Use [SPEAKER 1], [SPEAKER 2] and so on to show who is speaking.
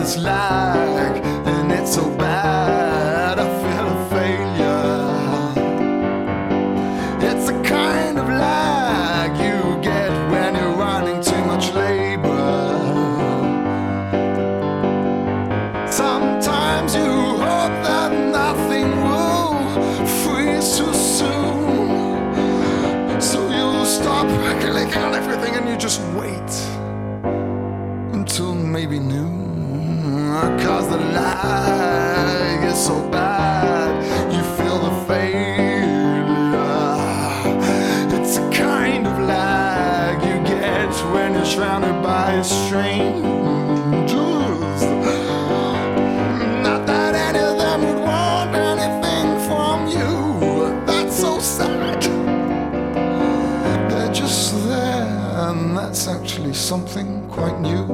[SPEAKER 1] it's like, and it's so bad. I feel a failure. It's the kind of lag you get when you're running too much labor. Sometimes you hope that nothing will freeze too soon, so you'll stop clicking on everything and you just wait until maybe noon. 'Cause the lag is so bad, you feel the failure. It's a kind of lag you get when you're surrounded by strangers. Not that any of them would want anything from you. That's so sad. They're just there, and that's actually something quite new.